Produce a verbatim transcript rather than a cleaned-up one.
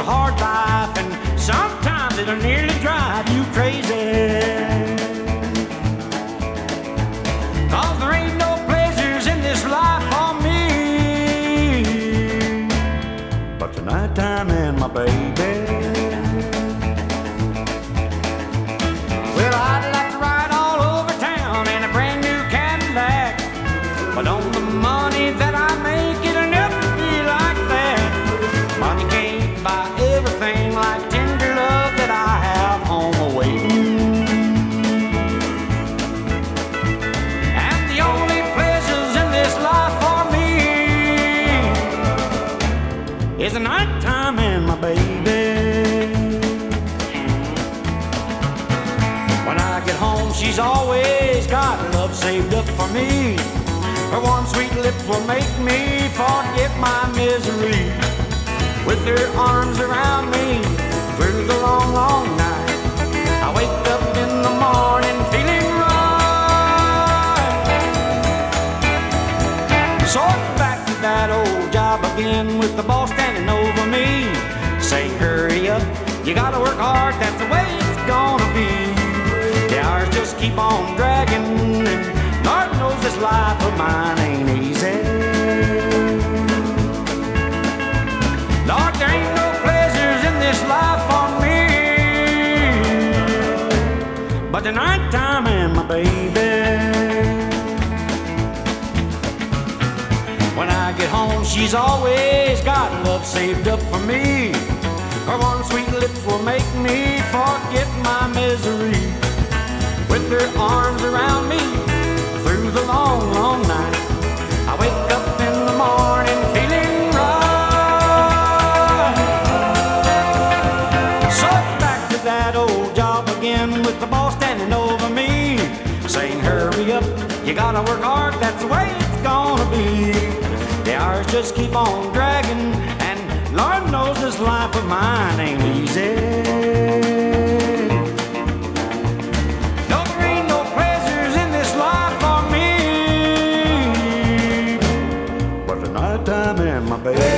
hard life, and sometimes it'll nearly drive you crazy. Cause there ain't no pleasures in this life for me but the nighttime and my baby. Well, I'd like to ride all over town in a brand new Cadillac, but on the money that I make, it'll never be like that. Money can't buy everything like tender love that I have home awaiting. And the only pleasures in this life for me is the nighttime and my baby. When I get home, she's always got love saved up for me. Her warm, sweet lips will make me forget my misery. With her arms around me through the long, long night, I wake up in the morning feeling right. So it's back to that old job again, with the boss standing over me, saying, hurry up, you gotta work hard, that's the way it's gonna be. The hours just keep on dragging, and Lord knows this life of mine ain't easy. Lord, there ain't no pleasures in this life for me but the nighttime and my baby. When I get home, she's always got love saved up for me. Her warm, sweet lips will make me forget my misery. With her arms around me through the long, long night, I wake up in the morning feeling right. So back to that old job again, with the boss standing over me, saying, hurry up, you gotta work hard, that's the way it's gonna be. The hours just keep on dragging, and Lord knows this life of mine ain't easy. Nighttime and my baby.